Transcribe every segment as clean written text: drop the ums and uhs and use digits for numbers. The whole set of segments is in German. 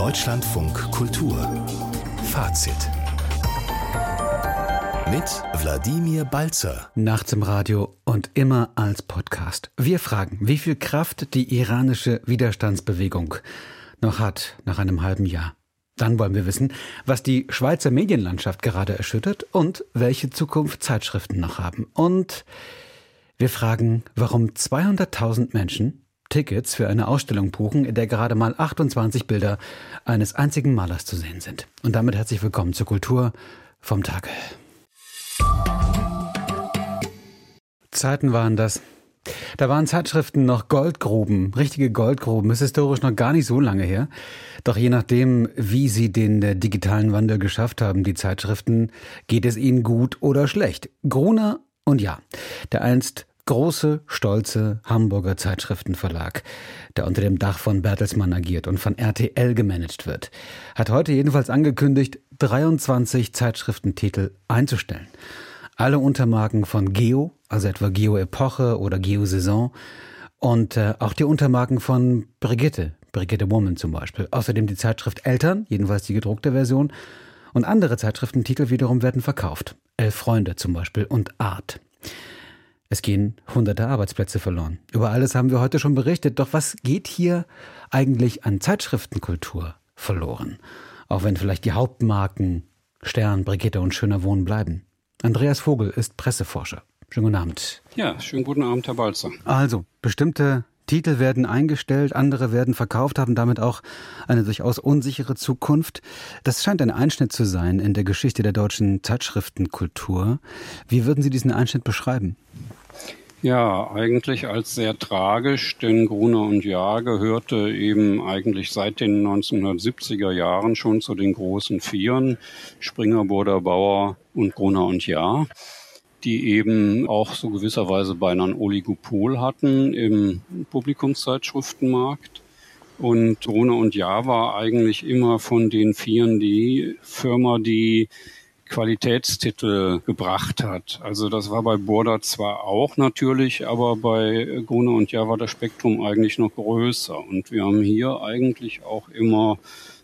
Deutschlandfunk Kultur Fazit mit Wladimir Balzer. Nachts im Radio und immer als Podcast. Wir fragen, wie viel Kraft die iranische Widerstandsbewegung noch hat nach einem halben Jahr. Dann wollen wir wissen, was die Schweizer Medienlandschaft gerade erschüttert und welche Zukunft Zeitschriften noch haben. Und wir fragen, warum 200.000 Menschen Tickets für eine Ausstellung buchen, in der gerade mal 28 Bilder eines einzigen Malers zu sehen sind. Und damit herzlich willkommen zur Kultur vom Tage. Zeiten waren das. Da waren Zeitschriften noch Goldgruben, richtige Goldgruben. Ist historisch noch gar nicht so lange her. Doch je nachdem, wie sie den digitalen Wandel geschafft haben, die Zeitschriften, geht es ihnen gut oder schlecht. Gruner und Jahr, der einst große, stolze Hamburger Zeitschriftenverlag, der unter dem Dach von Bertelsmann agiert und von RTL gemanagt wird, hat heute jedenfalls angekündigt, 23 Zeitschriftentitel einzustellen. Alle Untermarken von Geo, also etwa Geo Epoche oder Geo Saison, und auch die Untermarken von Brigitte Woman zum Beispiel. Außerdem die Zeitschrift Eltern, jedenfalls die gedruckte Version, und andere Zeitschriftentitel wiederum werden verkauft. 11 Freunde zum Beispiel und Art. Es gehen hunderte Arbeitsplätze verloren. Über alles haben wir heute schon berichtet. Doch was geht hier eigentlich an Zeitschriftenkultur verloren? Auch wenn vielleicht die Hauptmarken Stern, Brigitte und Schöner Wohnen bleiben. Andreas Vogel ist Presseforscher. Schönen guten Abend. Ja, schönen guten Abend, Herr Balzer. Also, bestimmte Titel werden eingestellt, andere werden verkauft, haben damit auch eine durchaus unsichere Zukunft. Das scheint ein Einschnitt zu sein in der Geschichte der deutschen Zeitschriftenkultur. Wie würden Sie diesen Einschnitt beschreiben? Ja, eigentlich als sehr tragisch, denn Gruner und Jahr gehörte eben eigentlich seit den 1970er Jahren schon zu den großen Vieren, Springer, Burda, Bauer und Gruner und Jahr, die eben auch so gewisserweise beinahe ein Oligopol hatten im Publikumszeitschriftenmarkt. Und Gruner und Jahr war eigentlich immer von den Vieren die Firma, die Qualitätstitel gebracht hat. Also das war bei Burda zwar auch natürlich, aber bei Gruner und Jahr war das Spektrum eigentlich noch größer. Und wir haben hier eigentlich auch immer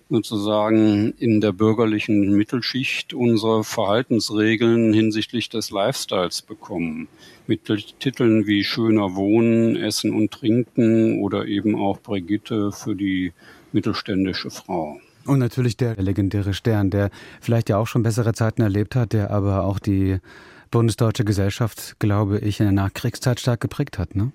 sozusagen in der bürgerlichen Mittelschicht unsere Verhaltensregeln hinsichtlich des Lifestyles bekommen. Mit Titeln wie Schöner Wohnen, Essen und Trinken oder eben auch Brigitte für die mittelständische Frau. Und natürlich der legendäre Stern, der vielleicht ja auch schon bessere Zeiten erlebt hat, der aber auch die bundesdeutsche Gesellschaft, glaube ich, in der Nachkriegszeit stark geprägt hat, ne?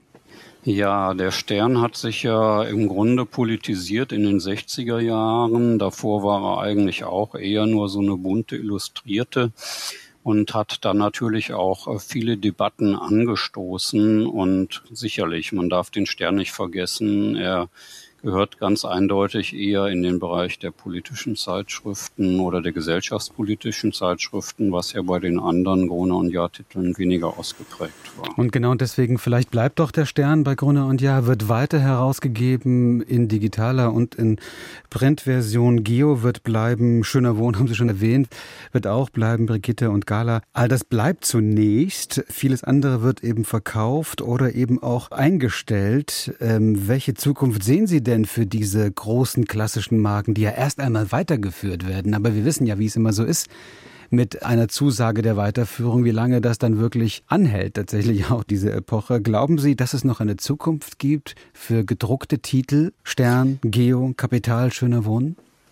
Ja, der Stern hat sich ja im Grunde politisiert in den 60er Jahren. Davor war er eigentlich auch eher nur so eine bunte Illustrierte und hat dann natürlich auch viele Debatten angestoßen. Und sicherlich, man darf den Stern nicht vergessen, er gehört ganz eindeutig eher in den Bereich der politischen Zeitschriften oder der gesellschaftspolitischen Zeitschriften, was ja bei den anderen Gruner und Jahr-Titeln weniger ausgeprägt war. Und genau deswegen, vielleicht bleibt doch der Stern bei Gruner und Jahr, wird weiter herausgegeben in digitaler und in Printversion. Geo wird bleiben, Schöner Wohnen haben Sie schon erwähnt, wird auch bleiben, Brigitte und Gala. All das bleibt zunächst. Vieles andere wird eben verkauft oder eben auch eingestellt. Welche Zukunft sehen Sie denn für diese großen klassischen Marken, die ja erst einmal weitergeführt werden? Aber wir wissen ja, wie es immer so ist mit einer Zusage der Weiterführung, wie lange das dann wirklich anhält, tatsächlich auch diese Epoche. Glauben Sie, dass es noch eine Zukunft gibt für gedruckte Titel, Stern, Geo, Kapital, Schöner Wohnen?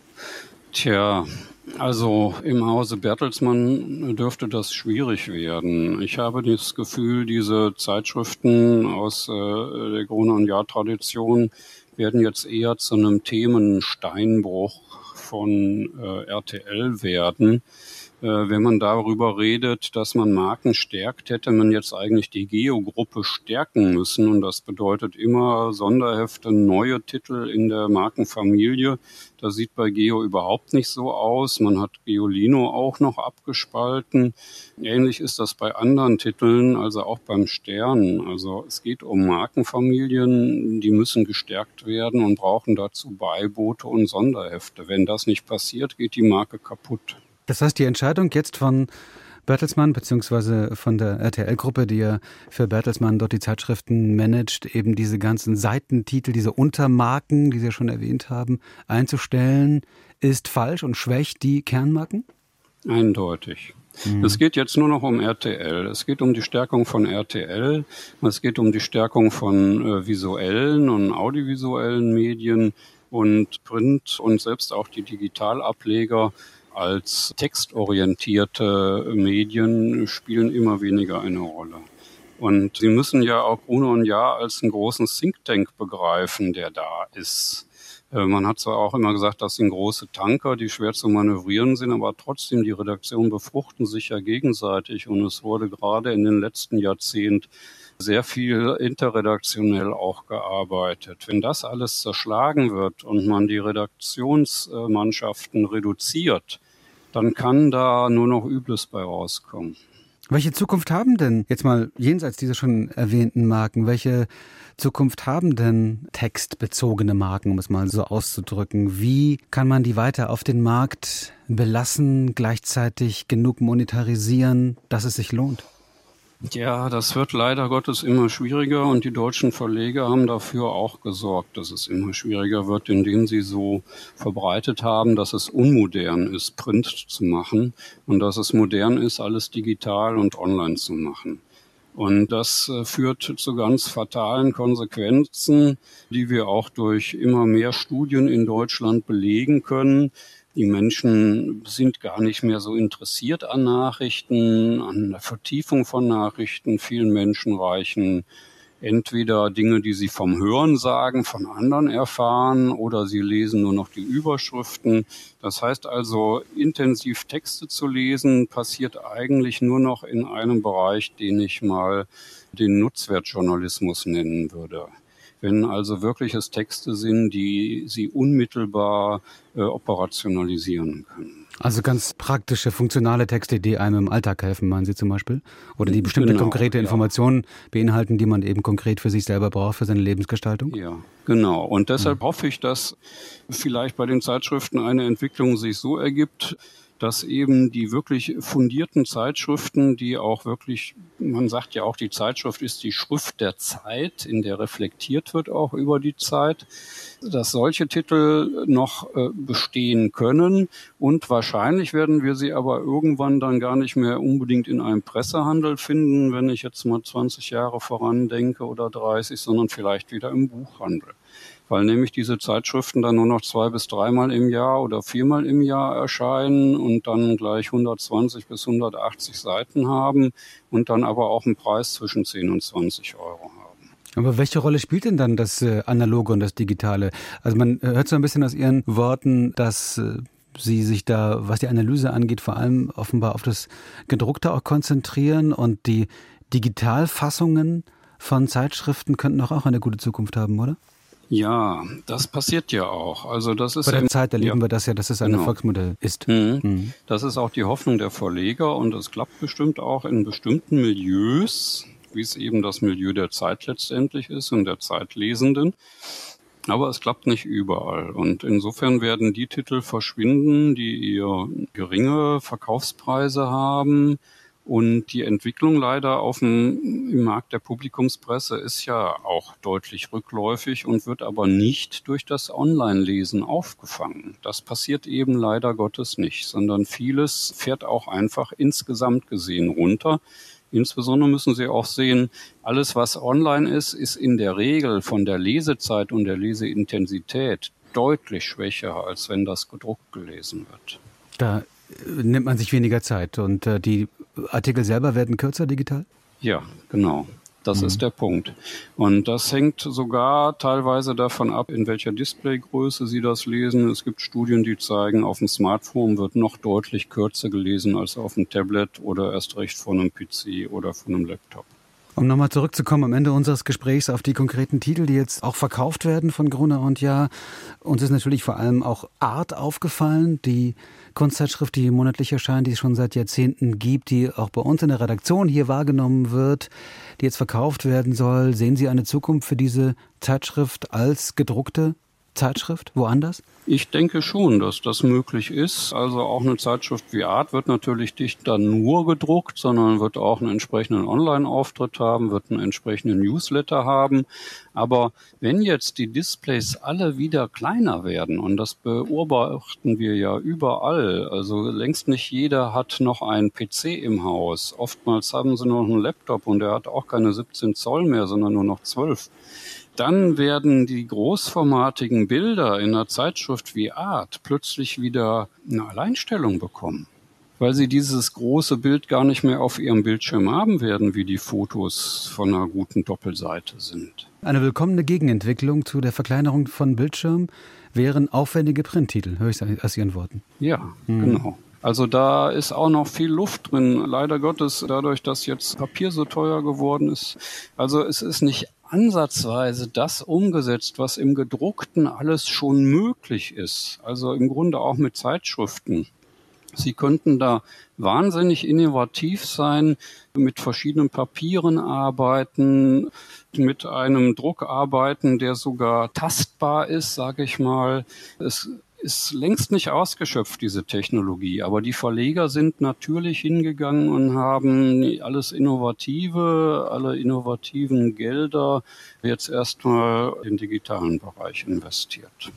Tja, also im Hause Bertelsmann dürfte das schwierig werden. Ich habe das Gefühl, diese Zeitschriften aus der Gruner und Jahr Tradition werden jetzt eher zu einem Themensteinbruch von RTL werden. Wenn man darüber redet, dass man Marken stärkt, hätte man jetzt eigentlich die Geo-Gruppe stärken müssen. Und das bedeutet immer Sonderhefte, neue Titel in der Markenfamilie. Das sieht bei Geo überhaupt nicht so aus. Man hat Geolino auch noch abgespalten. Ähnlich ist das bei anderen Titeln, also auch beim Stern. Also es geht um Markenfamilien, die müssen gestärkt werden und brauchen dazu Beibote und Sonderhefte. Wenn das nicht passiert, geht die Marke kaputt. Das heißt, die Entscheidung jetzt von Bertelsmann, beziehungsweise von der RTL-Gruppe, die ja für Bertelsmann dort die Zeitschriften managt, eben diese ganzen Seitentitel, diese Untermarken, die Sie ja schon erwähnt haben, einzustellen, ist falsch und schwächt die Kernmarken? Eindeutig. Es geht jetzt nur noch um RTL. Es geht um die Stärkung von RTL. Es geht um die Stärkung von visuellen und audiovisuellen Medien und Print und selbst auch die Digitalableger als textorientierte Medien spielen immer weniger eine Rolle. Und Sie müssen ja auch Gruner und Jahr als einen großen Think Tank begreifen, der da ist. Man hat zwar auch immer gesagt, das sind große Tanker, die schwer zu manövrieren sind, aber trotzdem, die Redaktionen befruchten sich ja gegenseitig und es wurde gerade in den letzten Jahrzehnten sehr viel interredaktionell auch gearbeitet. Wenn das alles zerschlagen wird und man die Redaktionsmannschaften reduziert, dann kann da nur noch Übles bei rauskommen. Welche Zukunft haben denn, jetzt mal jenseits dieser schon erwähnten Marken, welche Zukunft haben denn textbezogene Marken, um es mal so auszudrücken? Wie kann man die weiter auf den Markt belassen, gleichzeitig genug monetarisieren, dass es sich lohnt? Ja, das wird leider Gottes immer schwieriger und die deutschen Verleger haben dafür auch gesorgt, dass es immer schwieriger wird, indem sie so verbreitet haben, dass es unmodern ist, Print zu machen und dass es modern ist, alles digital und online zu machen. Und das führt zu ganz fatalen Konsequenzen, die wir auch durch immer mehr Studien in Deutschland belegen können. Die Menschen sind gar nicht mehr so interessiert an Nachrichten, an der Vertiefung von Nachrichten. Vielen Menschen reichen entweder Dinge, die sie vom Hören sagen, von anderen erfahren, oder sie lesen nur noch die Überschriften. Das heißt also, intensiv Texte zu lesen, passiert eigentlich nur noch in einem Bereich, den ich mal den Nutzwertjournalismus nennen würde. Wenn also wirklich es Texte sind, die sie unmittelbar operationalisieren können. Also ganz praktische, funktionale Texte, die einem im Alltag helfen, meinen Sie zum Beispiel? Oder die bestimmte konkrete Informationen beinhalten, die man eben konkret für sich selber braucht, für seine Lebensgestaltung? Ja, genau. Und deshalb hoffe ich, dass vielleicht bei den Zeitschriften eine Entwicklung sich so ergibt, dass eben die wirklich fundierten Zeitschriften, die auch wirklich, man sagt ja auch, die Zeitschrift ist die Schrift der Zeit, in der reflektiert wird auch über die Zeit, dass solche Titel noch bestehen können und wahrscheinlich werden wir sie aber irgendwann dann gar nicht mehr unbedingt in einem Pressehandel finden, wenn ich jetzt mal 20 Jahre voran denke oder 30, sondern vielleicht wieder im Buchhandel. Weil nämlich diese Zeitschriften dann nur noch 2- bis 3-mal im Jahr oder 4-mal im Jahr erscheinen und dann gleich 120 bis 180 Seiten haben und dann aber auch einen Preis zwischen 10 und 20 Euro haben. Aber welche Rolle spielt denn dann das Analoge und das Digitale? Also man hört so ein bisschen aus Ihren Worten, dass Sie sich da, was die Analyse angeht, vor allem offenbar auf das Gedruckte auch konzentrieren und die Digitalfassungen von Zeitschriften könnten doch auch eine gute Zukunft haben, oder? Ja, das passiert ja auch. Also das ist bei der Zeit erleben wir das ja, dass es ein Erfolgsmodell ist. Das ist auch die Hoffnung der Verleger und es klappt bestimmt auch in bestimmten Milieus, wie es eben das Milieu der Zeit letztendlich ist und der Zeitlesenden. Aber es klappt nicht überall. Und insofern werden die Titel verschwinden, die eher geringe Verkaufspreise haben. Und die Entwicklung leider im Markt der Publikumspresse ist ja auch deutlich rückläufig und wird aber nicht durch das Online-Lesen aufgefangen. Das passiert eben leider Gottes nicht, sondern vieles fährt auch einfach insgesamt gesehen runter. Insbesondere müssen Sie auch sehen, alles was online ist, ist in der Regel von der Lesezeit und der Leseintensität deutlich schwächer, als wenn das gedruckt gelesen wird. Da nimmt man sich weniger Zeit und die Artikel selber werden kürzer digital? Ja, genau. Das ist der Punkt. Und das hängt sogar teilweise davon ab, in welcher Displaygröße Sie das lesen. Es gibt Studien, die zeigen, auf dem Smartphone wird noch deutlich kürzer gelesen als auf dem Tablet oder erst recht von einem PC oder von einem Laptop. Um nochmal zurückzukommen am Ende unseres Gesprächs auf die konkreten Titel, die jetzt auch verkauft werden von Gruner und Jahr. Uns ist natürlich vor allem auch Art aufgefallen, die Kunstzeitschrift, die monatlich erscheint, die es schon seit Jahrzehnten gibt, die auch bei uns in der Redaktion hier wahrgenommen wird, die jetzt verkauft werden soll. Sehen Sie eine Zukunft für diese Zeitschrift als gedruckte Zeitschrift woanders? Ich denke schon, dass das möglich ist. Also auch eine Zeitschrift wie Art wird natürlich nicht dann nur gedruckt, sondern wird auch einen entsprechenden Online-Auftritt haben, wird einen entsprechenden Newsletter haben. Aber wenn jetzt die Displays alle wieder kleiner werden, und das beobachten wir ja überall, also längst nicht jeder hat noch einen PC im Haus. Oftmals haben sie noch einen Laptop und der hat auch keine 17 Zoll mehr, sondern nur noch 12. Dann werden die großformatigen Bilder in einer Zeitschrift wie Art plötzlich wieder eine Alleinstellung bekommen, weil sie dieses große Bild gar nicht mehr auf ihrem Bildschirm haben werden, wie die Fotos von einer guten Doppelseite sind. Eine willkommene Gegenentwicklung zu der Verkleinerung von Bildschirmen wären aufwendige Printtitel, höre ich aus Ihren Worten. Ja, genau. Also da ist auch noch viel Luft drin, leider Gottes, dadurch, dass jetzt Papier so teuer geworden ist. Also es ist nicht ansatzweise das umgesetzt, was im Gedruckten alles schon möglich ist. Also im Grunde auch mit Zeitschriften. Sie könnten da wahnsinnig innovativ sein, mit verschiedenen Papieren arbeiten, mit einem Druck arbeiten, der sogar tastbar ist, sage ich mal. Es ist längst nicht ausgeschöpft, diese Technologie. Aber die Verleger sind natürlich hingegangen und haben alle innovativen Gelder jetzt erstmal im digitalen Bereich investiert.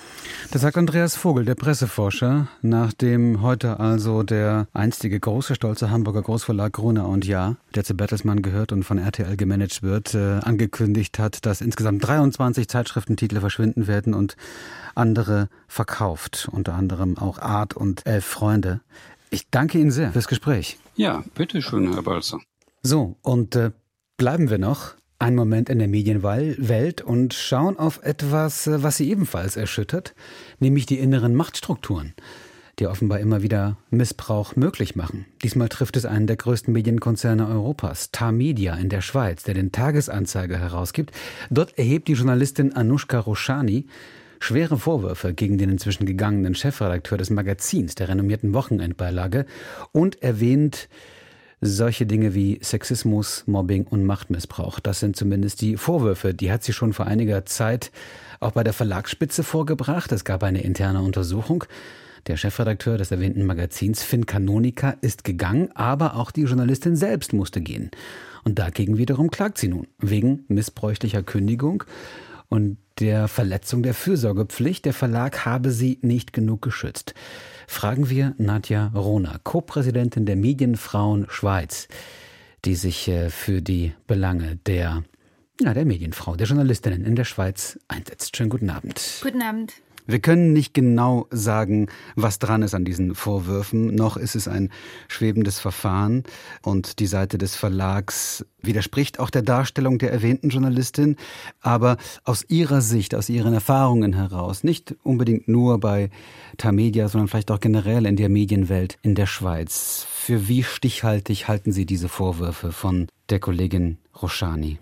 Das sagt Andreas Vogel, der Presseforscher, nachdem heute also der einstige große, stolze Hamburger Großverlag Gruner und Jahr, der zu Bertelsmann gehört und von RTL gemanagt wird, angekündigt hat, dass insgesamt 23 Zeitschriftentitel verschwinden werden und andere verkauft, unter anderem auch Art und 11 Freunde. Ich danke Ihnen sehr fürs Gespräch. Ja, bitteschön, Herr Balzer. So, und bleiben wir noch einen Moment in der Medienwelt und schauen auf etwas, was sie ebenfalls erschüttert, nämlich die inneren Machtstrukturen, die offenbar immer wieder Missbrauch möglich machen. Diesmal trifft es einen der größten Medienkonzerne Europas, Tamedia in der Schweiz, der den Tagesanzeiger herausgibt. Dort erhebt die Journalistin Anoushka Roshani schwere Vorwürfe gegen den inzwischen gegangenen Chefredakteur des Magazins, der renommierten Wochenendbeilage, und erwähnt solche Dinge wie Sexismus, Mobbing und Machtmissbrauch. Das sind zumindest die Vorwürfe. Die hat sie schon vor einiger Zeit auch bei der Verlagsspitze vorgebracht. Es gab eine interne Untersuchung. Der Chefredakteur des erwähnten Magazins, Finn Canonica, ist gegangen, aber auch die Journalistin selbst musste gehen. Und dagegen wiederum klagt sie nun, wegen missbräuchlicher Kündigung und der Verletzung der Fürsorgepflicht. Der Verlag habe sie nicht genug geschützt. Fragen wir Nadja Rohner, Co-Präsidentin der Medienfrauen Schweiz, die sich für die Belange der Medienfrau, der Journalistinnen in der Schweiz einsetzt. Schönen guten Abend. Guten Abend. Wir können nicht genau sagen, was dran ist an diesen Vorwürfen. Noch ist es ein schwebendes Verfahren und die Seite des Verlags widerspricht auch der Darstellung der erwähnten Journalistin. Aber aus Ihrer Sicht, aus Ihren Erfahrungen heraus, nicht unbedingt nur bei Tamedia, sondern vielleicht auch generell in der Medienwelt in der Schweiz, für wie stichhaltig halten Sie diese Vorwürfe von der Kollegin Roshani?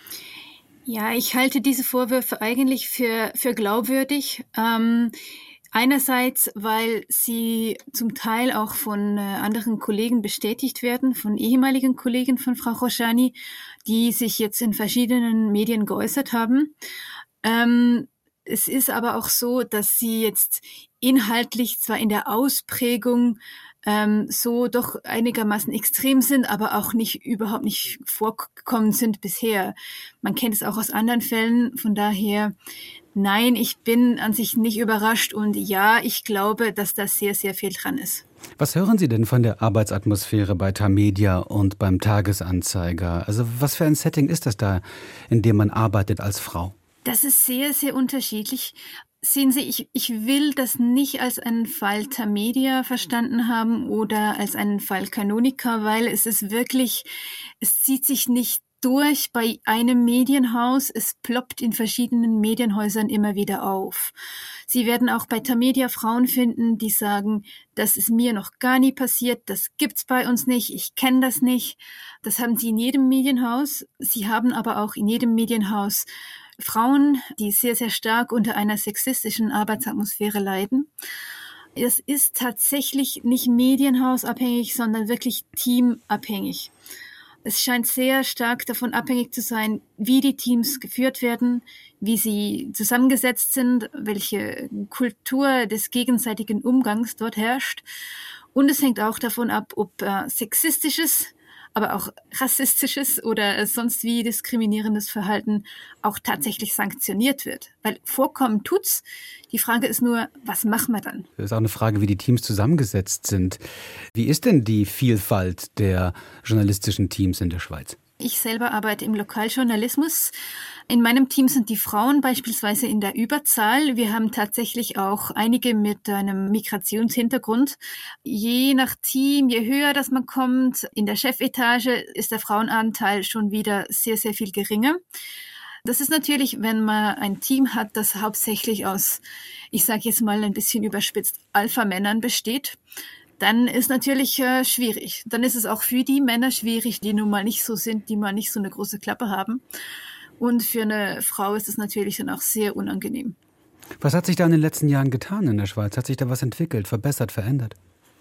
Ja, ich halte diese Vorwürfe eigentlich für glaubwürdig. Einerseits, weil sie zum Teil auch von anderen Kollegen bestätigt werden, von ehemaligen Kollegen von Frau Roshani, die sich jetzt in verschiedenen Medien geäußert haben. Es ist aber auch so, dass sie jetzt inhaltlich zwar in der Ausprägung so doch einigermaßen extrem sind, aber auch überhaupt nicht vorgekommen sind bisher. Man kennt es auch aus anderen Fällen, von daher, nein, ich bin an sich nicht überrascht und ja, ich glaube, dass da sehr, sehr viel dran ist. Was hören Sie denn von der Arbeitsatmosphäre bei Tamedia und beim Tagesanzeiger? Also was für ein Setting ist das da, in dem man arbeitet als Frau? Das ist sehr, sehr unterschiedlich. Sehen Sie, ich will das nicht als einen Fall Tamedia verstanden haben oder als einen Fall Canonica, weil es zieht sich nicht durch bei einem Medienhaus, es ploppt in verschiedenen Medienhäusern immer wieder auf. Sie werden auch bei Tamedia Frauen finden, die sagen, das ist mir noch gar nie passiert, das gibt's bei uns nicht, ich kenne das nicht. Das haben Sie in jedem Medienhaus. Sie haben aber auch in jedem Medienhaus Frauen, die sehr, sehr stark unter einer sexistischen Arbeitsatmosphäre leiden. Es ist tatsächlich nicht medienhausabhängig, sondern wirklich teamabhängig. Es scheint sehr stark davon abhängig zu sein, wie die Teams geführt werden, wie sie zusammengesetzt sind, welche Kultur des gegenseitigen Umgangs dort herrscht. Und es hängt auch davon ab, ob sexistisches, aber auch rassistisches oder sonst wie diskriminierendes Verhalten auch tatsächlich sanktioniert wird. Weil vorkommen tut's. Die Frage ist nur, was machen wir dann? Das ist auch eine Frage, wie die Teams zusammengesetzt sind. Wie ist denn die Vielfalt der journalistischen Teams in der Schweiz? Ich selber arbeite im Lokaljournalismus. In meinem Team sind die Frauen beispielsweise in der Überzahl. Wir haben tatsächlich auch einige mit einem Migrationshintergrund. Je nach Team, je höher das man kommt, in der Chefetage ist der Frauenanteil schon wieder sehr, sehr viel geringer. Das ist natürlich, wenn man ein Team hat, das hauptsächlich aus, ich sage jetzt mal ein bisschen überspitzt, Alpha-Männern besteht, dann ist natürlich schwierig. Dann ist es auch für die Männer schwierig, die nun mal nicht so sind, die mal nicht so eine große Klappe haben. Und für eine Frau ist es natürlich dann auch sehr unangenehm. Was hat sich da in den letzten Jahren getan in der Schweiz? Hat sich da was entwickelt, verbessert, verändert?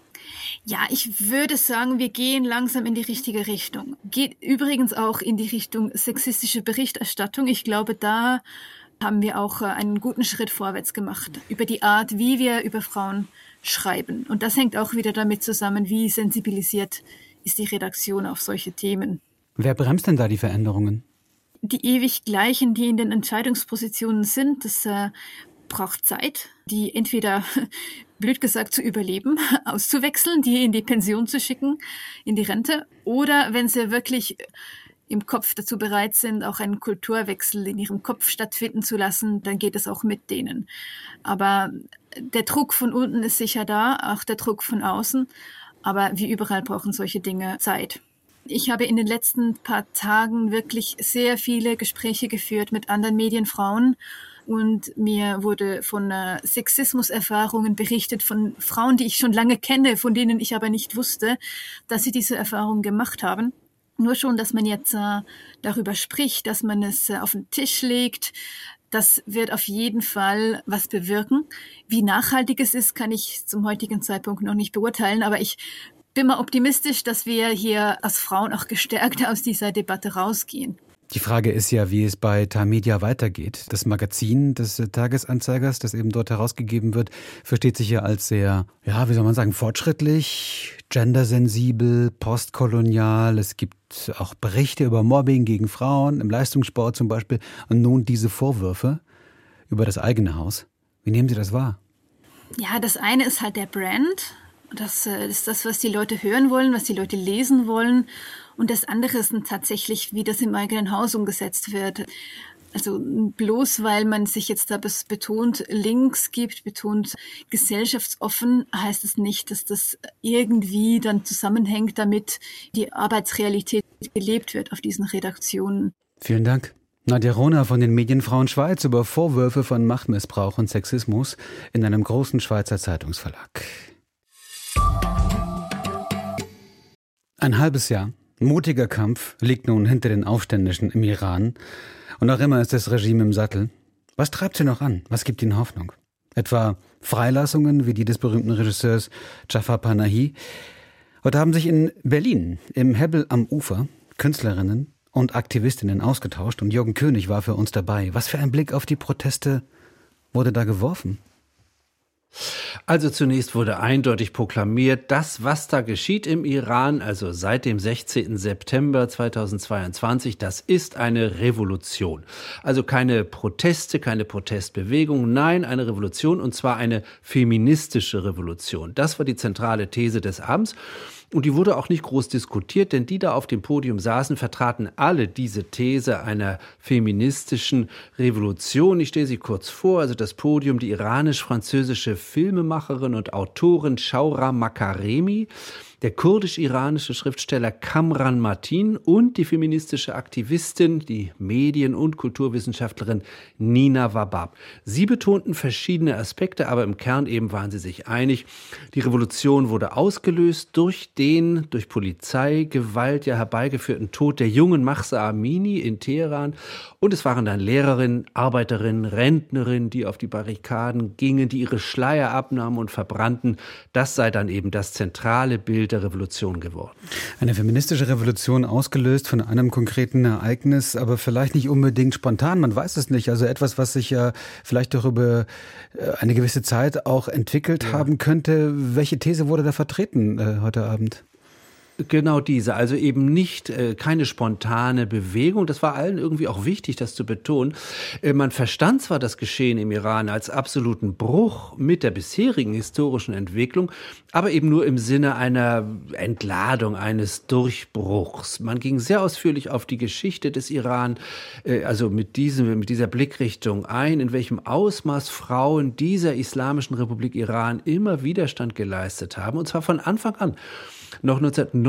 Ja, ich würde sagen, wir gehen langsam in die richtige Richtung. Geht übrigens auch in die Richtung sexistische Berichterstattung. Ich glaube, da haben wir auch einen guten Schritt vorwärts gemacht über die Art, wie wir über Frauen schreiben. Und das hängt auch wieder damit zusammen, wie sensibilisiert ist die Redaktion auf solche Themen. Wer bremst denn da die Veränderungen? Die ewig Gleichen, die in den Entscheidungspositionen sind, das braucht Zeit, die entweder, blöd gesagt, zu überleben, auszuwechseln, die in die Pension zu schicken, in die Rente, oder wenn sie wirklich im Kopf dazu bereit sind, auch einen Kulturwechsel in ihrem Kopf stattfinden zu lassen, dann geht es auch mit denen. Aber der Druck von unten ist sicher da, auch der Druck von außen. Aber wie überall brauchen solche Dinge Zeit. Ich habe in den letzten paar Tagen wirklich sehr viele Gespräche geführt mit anderen Medienfrauen. Und mir wurde von Sexismuserfahrungen berichtet von Frauen, die ich schon lange kenne, von denen ich aber nicht wusste, dass sie diese Erfahrungen gemacht haben. Nur schon, dass man jetzt darüber spricht, dass man es auf den Tisch legt, das wird auf jeden Fall was bewirken. Wie nachhaltig es ist, kann ich zum heutigen Zeitpunkt noch nicht beurteilen, aber ich bin mal optimistisch, dass wir hier als Frauen auch gestärkt aus dieser Debatte rausgehen. Die Frage ist ja, wie es bei Tamedia weitergeht. Das Magazin des Tagesanzeigers, das eben dort herausgegeben wird, versteht sich ja als sehr, ja, wie soll man sagen, fortschrittlich, gendersensibel, postkolonial. Es gibt auch Berichte über Mobbing gegen Frauen, im Leistungssport zum Beispiel. Und nun diese Vorwürfe über das eigene Haus. Wie nehmen Sie das wahr? Ja, das eine ist halt der Brand. Das ist das, was die Leute hören wollen, was die Leute lesen wollen. Und das andere ist tatsächlich, wie das im eigenen Haus umgesetzt wird. Also bloß weil man sich jetzt da betont links gibt, betont gesellschaftsoffen, heißt es nicht, dass das irgendwie dann zusammenhängt, damit die Arbeitsrealität gelebt wird auf diesen Redaktionen. Vielen Dank. Nadja Rohner von den Medienfrauen Schweiz über Vorwürfe von Machtmissbrauch und Sexismus in einem großen Schweizer Zeitungsverlag. Ein halbes Jahr. Mutiger Kampf liegt nun hinter den Aufständischen im Iran. Und noch immer ist das Regime im Sattel. Was treibt sie noch an? Was gibt ihnen Hoffnung? Etwa Freilassungen wie die des berühmten Regisseurs Jafar Panahi. Heute haben sich in Berlin im Hebbel am Ufer Künstlerinnen und Aktivistinnen ausgetauscht und Jürgen König war für uns dabei. Was für ein Blick auf die Proteste wurde da geworfen? Also zunächst wurde eindeutig proklamiert, das, was da geschieht im Iran, also seit dem 16. September 2022, das ist eine Revolution. Also keine Proteste, keine Protestbewegung, nein, eine Revolution, und zwar eine feministische Revolution. Das war die zentrale These des Abends. Und die wurde auch nicht groß diskutiert, denn die da auf dem Podium saßen, vertraten alle diese These einer feministischen Revolution. Ich stelle sie kurz vor, also das Podium, die iranisch-französische Filmemacherin und Autorin Shaura Makaremi, der kurdisch-iranische Schriftsteller Kamran Matin und die feministische Aktivistin, die Medien- und Kulturwissenschaftlerin Nina Wabab. Sie betonten verschiedene Aspekte, aber im Kern eben waren sie sich einig. Die Revolution wurde ausgelöst durch den durch Polizeigewalt ja herbeigeführten Tod der jungen Mahsa Amini in Teheran. Und es waren dann Lehrerinnen, Arbeiterinnen, Rentnerinnen, die auf die Barrikaden gingen, die ihre Schleier abnahmen und verbrannten. Das sei dann eben das zentrale Bild Bild der Revolution geworden. Eine feministische Revolution ausgelöst von einem konkreten Ereignis, aber vielleicht nicht unbedingt spontan, man weiß es nicht. Also etwas, was sich ja vielleicht doch über eine gewisse Zeit auch entwickelt haben könnte. Welche These wurde da vertreten heute Abend? Genau diese, also eben nicht keine spontane Bewegung. Das war allen irgendwie auch wichtig, das zu betonen. Man verstand zwar das Geschehen im Iran als absoluten Bruch mit der bisherigen historischen Entwicklung, aber eben nur im Sinne einer Entladung, eines Durchbruchs. Man ging sehr ausführlich auf die Geschichte des Iran, also mit dieser Blickrichtung ein, in welchem Ausmaß Frauen dieser Islamischen Republik Iran immer Widerstand geleistet haben, und zwar von Anfang an. Noch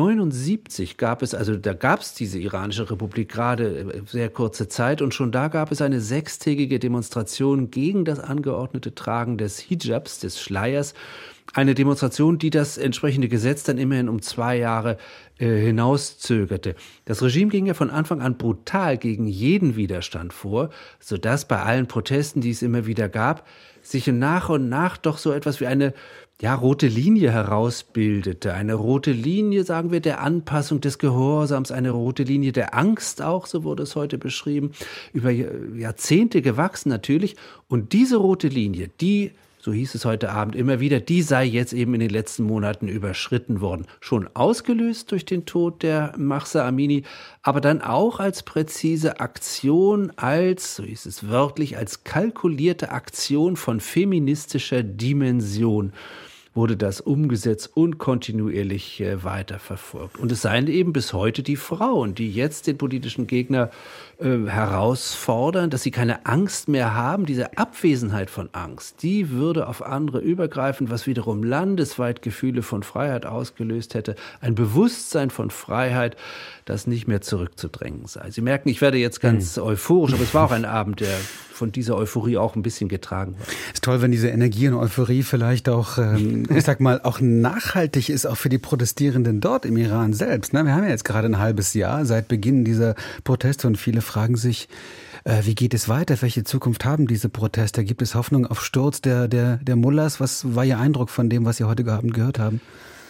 1979 gab es diese iranische Republik gerade sehr kurze Zeit, und schon da gab es eine 6-tägige Demonstration gegen das angeordnete Tragen des Hijabs, des Schleiers. Eine Demonstration, die das entsprechende Gesetz dann immerhin um 2 Jahre hinauszögerte. Das Regime ging ja von Anfang an brutal gegen jeden Widerstand vor, sodass bei allen Protesten, die es immer wieder gab, sich nach und nach doch so etwas wie eine rote Linie herausbildete. Eine rote Linie, sagen wir, der Anpassung, des Gehorsams, eine rote Linie der Angst auch, so wurde es heute beschrieben, über Jahrzehnte gewachsen natürlich. Und diese rote Linie, die, so hieß es heute Abend immer wieder, die sei jetzt eben in den letzten Monaten überschritten worden. Schon ausgelöst durch den Tod der Mahsa Amini, aber dann auch als präzise Aktion, so hieß es wörtlich, als kalkulierte Aktion von feministischer Dimension wurde das umgesetzt und kontinuierlich weiterverfolgt. Und es seien eben bis heute die Frauen, die jetzt den politischen Gegner herausfordern, dass sie keine Angst mehr haben. Diese Abwesenheit von Angst, die würde auf andere übergreifen, was wiederum landesweit Gefühle von Freiheit ausgelöst hätte. Ein Bewusstsein von Freiheit, das nicht mehr zurückzudrängen sei. Sie merken, ich werde jetzt ganz euphorisch, aber es war auch ein Abend, der von dieser Euphorie auch ein bisschen getragen war. Ist toll, wenn diese Energie und Euphorie vielleicht auch, auch nachhaltig ist, auch für die Protestierenden dort im Iran selbst. Wir haben ja jetzt gerade ein halbes Jahr seit Beginn dieser Proteste, und viele fragen sich, wie geht es weiter? Welche Zukunft haben diese Proteste? Gibt es Hoffnung auf Sturz der Mullahs? Was war Ihr Eindruck von dem, was Sie heute Abend gehört haben?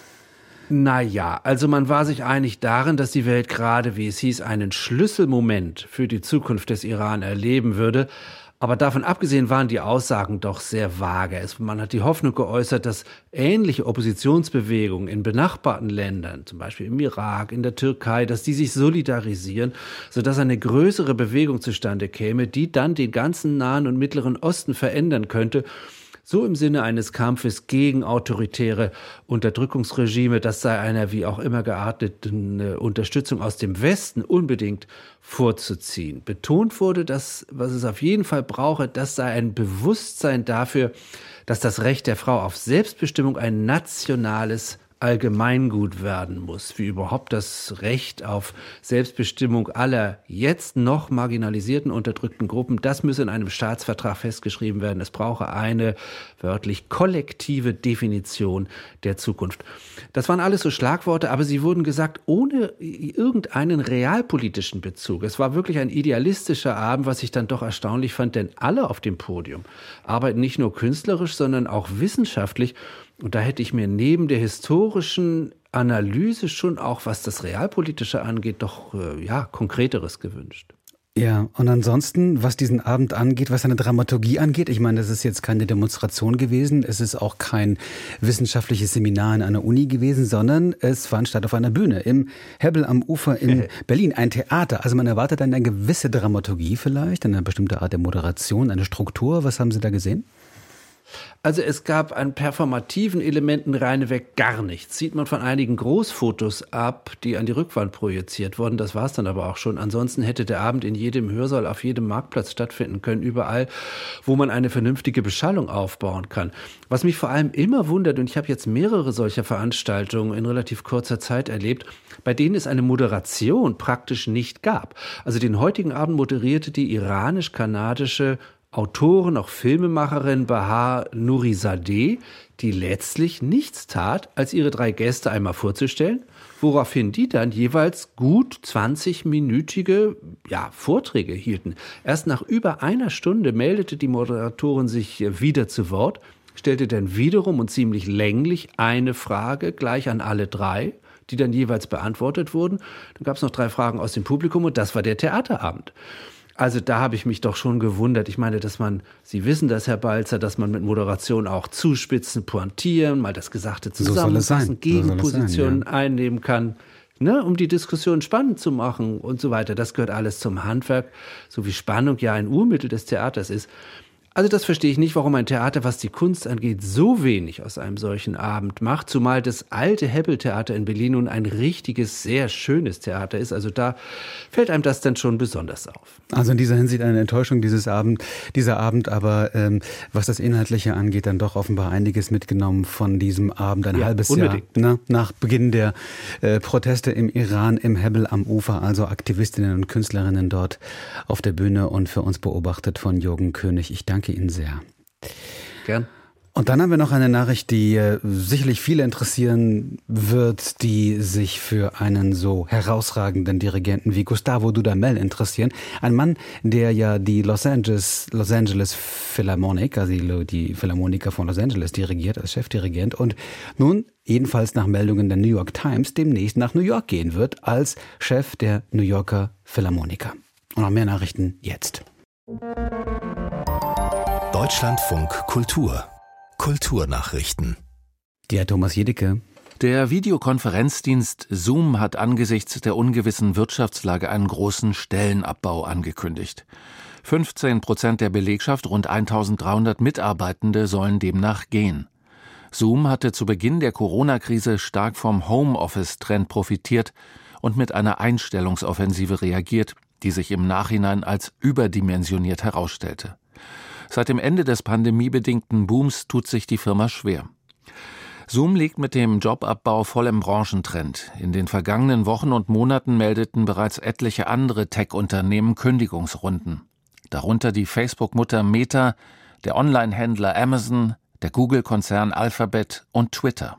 Naja, also man war sich einig darin, dass die Welt gerade, wie es hieß, einen Schlüsselmoment für die Zukunft des Iran erleben würde. Aber davon abgesehen waren die Aussagen doch sehr vage. Man hat die Hoffnung geäußert, dass ähnliche Oppositionsbewegungen in benachbarten Ländern, zum Beispiel im Irak, in der Türkei, dass die sich solidarisieren, sodass eine größere Bewegung zustande käme, die dann den ganzen Nahen und Mittleren Osten verändern könnte. So im Sinne eines Kampfes gegen autoritäre Unterdrückungsregime, das sei einer wie auch immer gearteten Unterstützung aus dem Westen unbedingt vorzuziehen. Betont wurde, dass, was es auf jeden Fall brauche, das sei ein Bewusstsein dafür, dass das Recht der Frau auf Selbstbestimmung ein nationales Allgemeingut werden muss, wie überhaupt das Recht auf Selbstbestimmung aller jetzt noch marginalisierten, unterdrückten Gruppen. Das müsse in einem Staatsvertrag festgeschrieben werden. Es brauche eine wörtlich kollektive Definition der Zukunft. Das waren alles so Schlagworte, aber sie wurden gesagt ohne irgendeinen realpolitischen Bezug. Es war wirklich ein idealistischer Abend, was ich dann doch erstaunlich fand, denn alle auf dem Podium arbeiten nicht nur künstlerisch, sondern auch wissenschaftlich. Und da hätte ich mir neben der historischen Analyse schon auch, was das Realpolitische angeht, doch Konkreteres gewünscht. Ja, und ansonsten, was diesen Abend angeht, was seine Dramaturgie angeht, ich meine, das ist jetzt keine Demonstration gewesen, es ist auch kein wissenschaftliches Seminar in einer Uni gewesen, sondern es fand statt auf einer Bühne im Hebbel am Ufer in Berlin, ein Theater. Also man erwartet eine gewisse Dramaturgie vielleicht, eine bestimmte Art der Moderation, eine Struktur. Was haben Sie da gesehen? Also es gab an performativen Elementen reineweg gar nichts. Sieht man von einigen Großfotos ab, die an die Rückwand projiziert wurden. Das war es dann aber auch schon. Ansonsten hätte der Abend in jedem Hörsaal, auf jedem Marktplatz stattfinden können. Überall, wo man eine vernünftige Beschallung aufbauen kann. Was mich vor allem immer wundert, und ich habe jetzt mehrere solcher Veranstaltungen in relativ kurzer Zeit erlebt, bei denen es eine Moderation praktisch nicht gab. Also den heutigen Abend moderierte die iranisch-kanadische Autorin, auch Filmemacherin Bahar Nourizadeh, die letztlich nichts tat, als ihre 3 Gäste einmal vorzustellen, woraufhin die dann jeweils gut 20-minütige Vorträge hielten. Erst nach über einer Stunde meldete die Moderatorin sich wieder zu Wort. stellte dann wiederum und ziemlich länglich eine Frage gleich an alle drei, die dann jeweils beantwortet wurden. Dann gab es noch 3 Fragen aus dem Publikum und das war der Theaterabend. Also da habe ich mich doch schon gewundert. Ich meine, Sie wissen das, Herr Balzer, dass man mit Moderation auch zuspitzen, pointieren, mal das Gesagte zusammenfassen, Gegenpositionen einnehmen kann, ne, um die Diskussion spannend zu machen und so weiter. Das gehört alles zum Handwerk, so wie Spannung ja ein Urmittel des Theaters ist. Also das verstehe ich nicht, warum ein Theater, was die Kunst angeht, so wenig aus einem solchen Abend macht, zumal das alte Hebbel-Theater in Berlin nun ein richtiges, sehr schönes Theater ist. Also da fällt einem das dann schon besonders auf. Also in dieser Hinsicht eine Enttäuschung dieser Abend, aber was das Inhaltliche angeht, dann doch offenbar einiges mitgenommen von diesem Abend, ein halbes Jahr nach Beginn der Proteste im Iran, im Hebbel am Ufer, also Aktivistinnen und Künstlerinnen dort auf der Bühne und für uns beobachtet von Jürgen König. Ich danke Ihnen sehr. Gern. Und dann haben wir noch eine Nachricht, die sicherlich viele interessieren wird, die sich für einen so herausragenden Dirigenten wie Gustavo Dudamel interessieren. Ein Mann, der ja die Los Angeles Philharmonic, also die Philharmoniker von Los Angeles dirigiert, als Chefdirigent und nun jedenfalls nach Meldungen der New York Times demnächst nach New York gehen wird als Chef der New Yorker Philharmoniker. Und noch mehr Nachrichten jetzt. Deutschlandfunk Kultur. Kulturnachrichten. Ja, Thomas Jedicke. Der Videokonferenzdienst Zoom hat angesichts der ungewissen Wirtschaftslage einen großen Stellenabbau angekündigt. 15% der Belegschaft, rund 1300 Mitarbeitende, sollen demnach gehen. Zoom hatte zu Beginn der Corona-Krise stark vom Homeoffice-Trend profitiert und mit einer Einstellungsoffensive reagiert, die sich im Nachhinein als überdimensioniert herausstellte. Seit dem Ende des pandemiebedingten Booms tut sich die Firma schwer. Zoom liegt mit dem Jobabbau voll im Branchentrend. In den vergangenen Wochen und Monaten meldeten bereits etliche andere Tech-Unternehmen Kündigungsrunden. Darunter die Facebook-Mutter Meta, der Online-Händler Amazon, der Google-Konzern Alphabet und Twitter.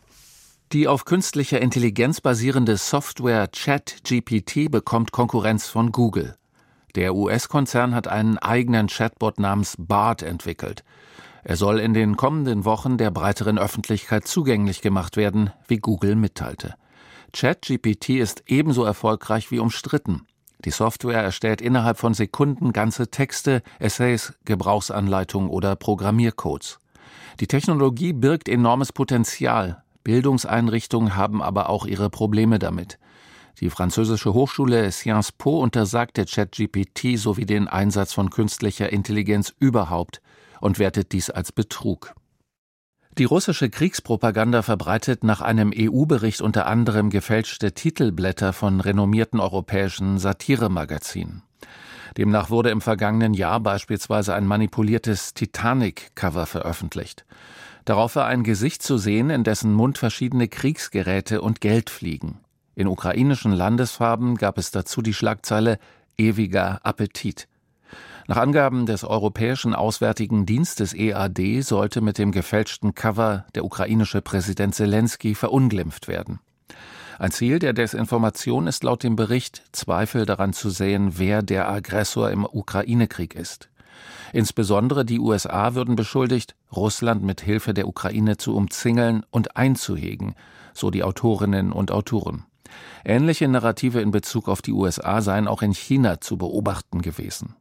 Die auf künstlicher Intelligenz basierende Software ChatGPT bekommt Konkurrenz von Google. Der US-Konzern hat einen eigenen Chatbot namens Bard entwickelt. Er soll in den kommenden Wochen der breiteren Öffentlichkeit zugänglich gemacht werden, wie Google mitteilte. ChatGPT ist ebenso erfolgreich wie umstritten. Die Software erstellt innerhalb von Sekunden ganze Texte, Essays, Gebrauchsanleitungen oder Programmiercodes. Die Technologie birgt enormes Potenzial. Bildungseinrichtungen haben aber auch ihre Probleme damit. Die französische Hochschule Sciences Po untersagt der ChatGPT sowie den Einsatz von künstlicher Intelligenz überhaupt und wertet dies als Betrug. Die russische Kriegspropaganda verbreitet nach einem EU-Bericht unter anderem gefälschte Titelblätter von renommierten europäischen Satiremagazinen. Demnach wurde im vergangenen Jahr beispielsweise ein manipuliertes Titanic-Cover veröffentlicht. Darauf war ein Gesicht zu sehen, in dessen Mund verschiedene Kriegsgeräte und Geld fliegen. In ukrainischen Landesfarben gab es dazu die Schlagzeile »Ewiger Appetit«. Nach Angaben des Europäischen Auswärtigen Dienstes EAD sollte mit dem gefälschten Cover der ukrainische Präsident Selenskyj verunglimpft werden. Ein Ziel der Desinformation ist laut dem Bericht, Zweifel daran zu säen, wer der Aggressor im Ukraine-Krieg ist. Insbesondere die USA würden beschuldigt, Russland mit Hilfe der Ukraine zu umzingeln und einzuhegen, so die Autorinnen und Autoren. Ähnliche Narrative in Bezug auf die USA seien auch in China zu beobachten gewesen.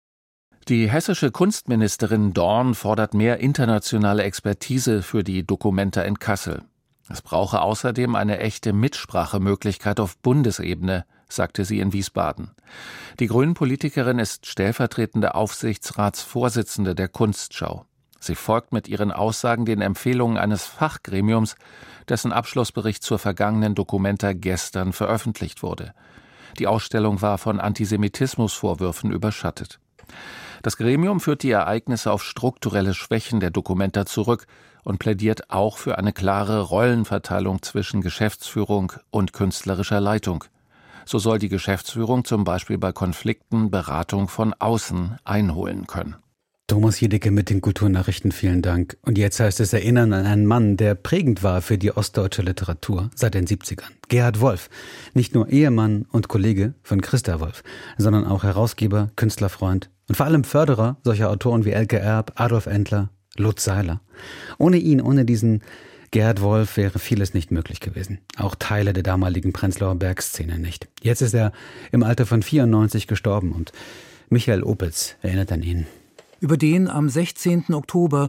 Die hessische Kunstministerin Dorn fordert mehr internationale Expertise für die Documenta in Kassel. Es brauche außerdem eine echte Mitsprachemöglichkeit auf Bundesebene, sagte sie in Wiesbaden. Die Grünen-Politikerin ist stellvertretende Aufsichtsratsvorsitzende der Kunstschau. Sie folgt mit ihren Aussagen den Empfehlungen eines Fachgremiums, dessen Abschlussbericht zur vergangenen Documenta gestern veröffentlicht wurde. Die Ausstellung war von Antisemitismusvorwürfen überschattet. Das Gremium führt die Ereignisse auf strukturelle Schwächen der Documenta zurück und plädiert auch für eine klare Rollenverteilung zwischen Geschäftsführung und künstlerischer Leitung. So soll die Geschäftsführung zum Beispiel bei Konflikten Beratung von außen einholen können. Thomas Jedicke mit den Kulturnachrichten, vielen Dank. Und jetzt heißt es erinnern an einen Mann, der prägend war für die ostdeutsche Literatur seit den 70ern. Gerhard Wolf. Nicht nur Ehemann und Kollege von Christa Wolf, sondern auch Herausgeber, Künstlerfreund und vor allem Förderer solcher Autoren wie Elke Erb, Adolf Entler, Lutz Seiler. Ohne ihn, ohne diesen Gerhard Wolf wäre vieles nicht möglich gewesen. Auch Teile der damaligen Prenzlauer Bergszene nicht. Jetzt ist er im Alter von 94 gestorben und Michael Opitz erinnert an ihn. Über den am 16. Oktober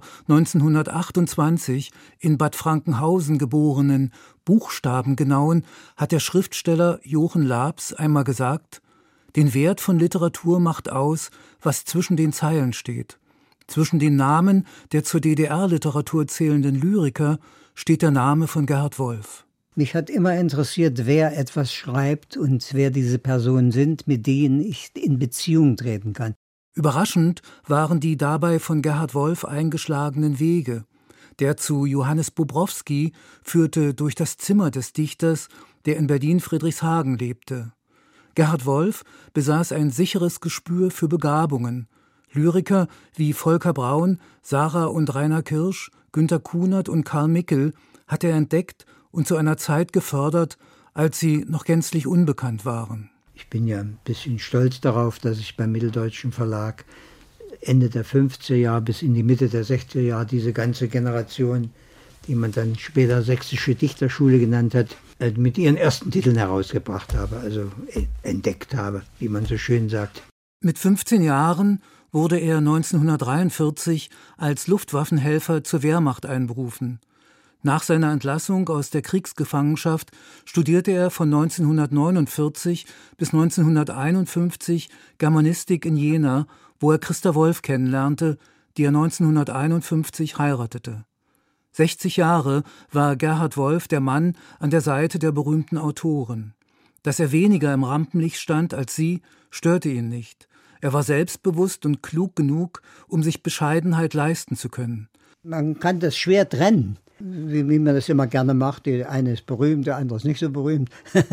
1928 in Bad Frankenhausen geborenen, buchstabengenauen, hat der Schriftsteller Jochen Laabs einmal gesagt: Den Wert von Literatur macht aus, was zwischen den Zeilen steht. Zwischen den Namen der zur DDR-Literatur zählenden Lyriker steht der Name von Gerhard Wolf. Mich hat immer interessiert, wer etwas schreibt und wer diese Personen sind, mit denen ich in Beziehung treten kann. Überraschend waren die dabei von Gerhard Wolf eingeschlagenen Wege. Der zu Johannes Bobrowski führte durch das Zimmer des Dichters, der in Berlin-Friedrichshagen lebte. Gerhard Wolf besaß ein sicheres Gespür für Begabungen. Lyriker wie Volker Braun, Sarah und Rainer Kirsch, Günter Kunert und Karl Mickel hat er entdeckt und zu einer Zeit gefördert, als sie noch gänzlich unbekannt waren. Ich bin ja ein bisschen stolz darauf, dass ich beim Mitteldeutschen Verlag Ende der 50er Jahre bis in die Mitte der 60er Jahre diese ganze Generation, die man dann später Sächsische Dichterschule genannt hat, mit ihren ersten Titeln herausgebracht habe, also entdeckt habe, wie man so schön sagt. Mit 15 Jahren wurde er 1943 als Luftwaffenhelfer zur Wehrmacht einberufen. Nach seiner Entlassung aus der Kriegsgefangenschaft studierte er von 1949 bis 1951 Germanistik in Jena, wo er Christa Wolf kennenlernte, die er 1951 heiratete. 60 Jahre war Gerhard Wolf der Mann an der Seite der berühmten Autoren. Dass er weniger im Rampenlicht stand als sie, störte ihn nicht. Er war selbstbewusst und klug genug, um sich Bescheidenheit leisten zu können. Man kann das schwer trennen, wie man das immer gerne macht. Der eine ist berühmt, der andere ist nicht so berühmt.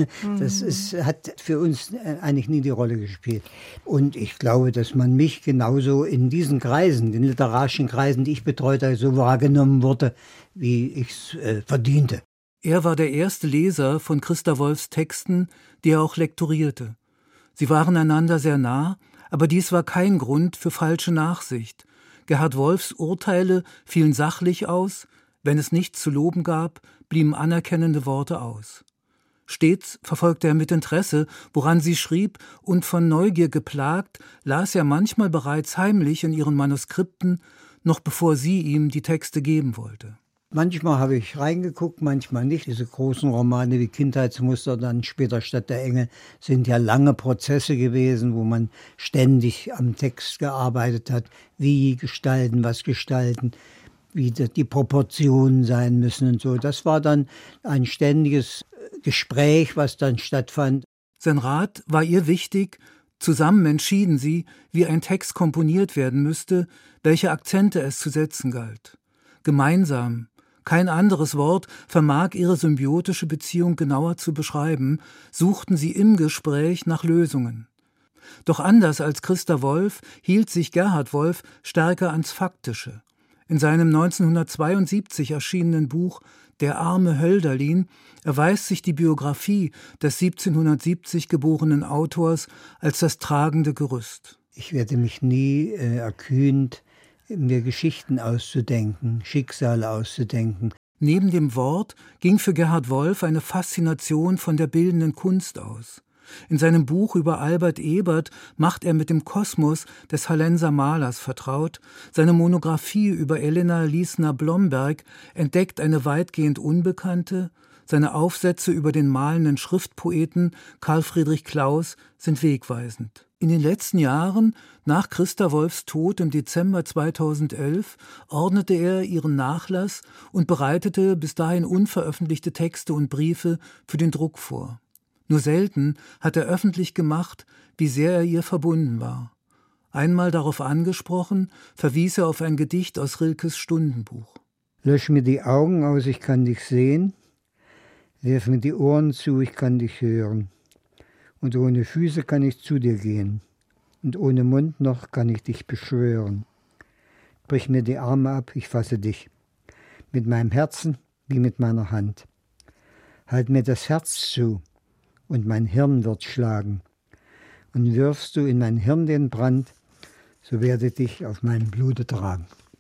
Hat für uns eigentlich nie die Rolle gespielt. Und ich glaube, dass man mich genauso in diesen Kreisen, den literarischen Kreisen, die ich betreute, so wahrgenommen wurde, wie ich es verdiente. Er war der erste Leser von Christa Wolfs Texten, die er auch lektorierte. Sie waren einander sehr nah, aber dies war kein Grund für falsche Nachsicht. Gerhard Wolfs Urteile fielen sachlich aus, wenn es nichts zu loben gab, blieben anerkennende Worte aus. Stets verfolgte er mit Interesse, woran sie schrieb, und von Neugier geplagt, las er manchmal bereits heimlich in ihren Manuskripten, noch bevor sie ihm die Texte geben wollte. Manchmal habe ich reingeguckt, manchmal nicht. Diese großen Romane wie Kindheitsmuster, dann später Stadt der Engel, sind ja lange Prozesse gewesen, wo man ständig am Text gearbeitet hat. Wie gestalten, was gestalten, wie die Proportionen sein müssen und so. Das war dann ein ständiges Gespräch, was dann stattfand. Sein Rat war ihr wichtig. Zusammen entschieden sie, wie ein Text komponiert werden müsste, welche Akzente es zu setzen galt. Gemeinsam. Kein anderes Wort vermag ihre symbiotische Beziehung genauer zu beschreiben, suchten sie im Gespräch nach Lösungen. Doch anders als Christa Wolf hielt sich Gerhard Wolf stärker ans Faktische. In seinem 1972 erschienenen Buch »Der arme Hölderlin« erweist sich die Biografie des 1770 geborenen Autors als das tragende Gerüst. Ich werde mich nie erkühnt, mir Geschichten auszudenken, Schicksale auszudenken. Neben dem Wort ging für Gerhard Wolf eine Faszination von der bildenden Kunst aus. In seinem Buch über Albert Ebert macht er mit dem Kosmos des Hallenser Malers vertraut. Seine Monographie über Elena Liesner-Blomberg entdeckt eine weitgehend unbekannte. Seine Aufsätze über den malenden Schriftpoeten Karl Friedrich Klaus sind wegweisend. In den letzten Jahren, nach Christa Wolfs Tod im Dezember 2011, ordnete er ihren Nachlass und bereitete bis dahin unveröffentlichte Texte und Briefe für den Druck vor. Nur selten hat er öffentlich gemacht, wie sehr er ihr verbunden war. Einmal darauf angesprochen, verwies er auf ein Gedicht aus Rilkes Stundenbuch. Lösch mir die Augen aus, ich kann dich sehen. Wirf mir die Ohren zu, ich kann dich hören. Und ohne Füße kann ich zu dir gehen. Und ohne Mund noch kann ich dich beschwören. Brich mir die Arme ab, ich fasse dich. Mit meinem Herzen wie mit meiner Hand. Halt mir das Herz zu, und mein Hirn wird schlagen. Und wirfst du in mein Hirn den Brand, so werde dich auf meinem Blute tragen.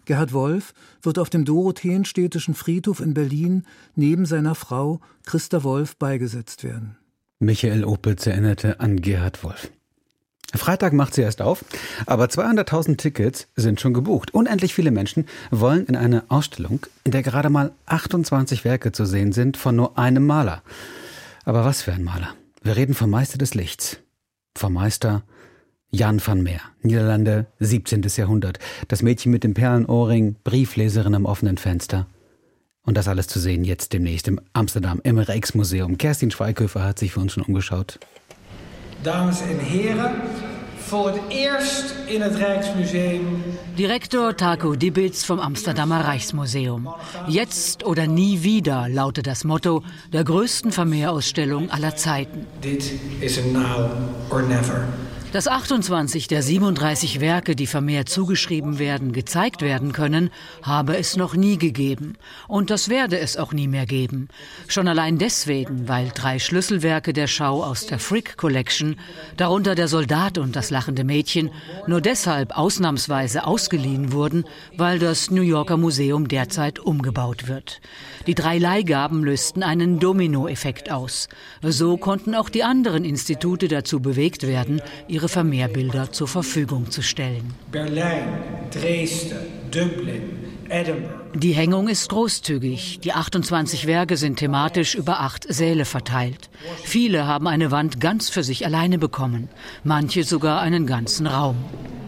Gerhard Wolf wird auf dem Dorotheenstädtischen Friedhof in Berlin neben seiner Frau Christa Wolf beigesetzt werden. Michael Opitz erinnerte an Gerhard Wolf. Freitag macht sie erst auf, aber 200.000 Tickets sind schon gebucht. Unendlich viele Menschen wollen in eine Ausstellung, in der gerade mal 28 Werke zu sehen sind von nur einem Maler. Aber was für ein Maler? Wir reden vom Meister des Lichts, vom Meister Jan van Meer, Niederlande, 17. Jahrhundert. Das Mädchen mit dem Perlenohrring, Briefleserin am offenen Fenster. Und das alles zu sehen jetzt demnächst in Amsterdam im Rijksmuseum. Kerstin Schweighöfer hat sich für uns schon umgeschaut. Dames en heren, voor het eerst in het Rijksmuseum. Direktor Taco Dibitz vom Amsterdamer Rijksmuseum. Jetzt oder nie wieder lautet das Motto der größten Vermeer-Ausstellung aller Zeiten. Dit is a now or never. Dass 28 der 37 Werke, die Vermeer zugeschrieben werden, gezeigt werden können, habe es noch nie gegeben. Und das werde es auch nie mehr geben. Schon allein deswegen, weil 3 Schlüsselwerke der Schau aus der Frick Collection, darunter Der Soldat und das lachende Mädchen, nur deshalb ausnahmsweise ausgeliehen wurden, weil das New Yorker Museum derzeit umgebaut wird. Die 3 Leihgaben lösten einen Dominoeffekt aus. So konnten auch die anderen Institute dazu bewegt werden, ihre Vermeerbilder zur Verfügung zu stellen. Berlijn, Dresden, Dublin, Edinburgh. Die Hängung ist großzügig. Die 28 Werke sind thematisch über 8 Säle verteilt. Viele haben eine Wand ganz für sich alleine bekommen, manche sogar einen ganzen Raum.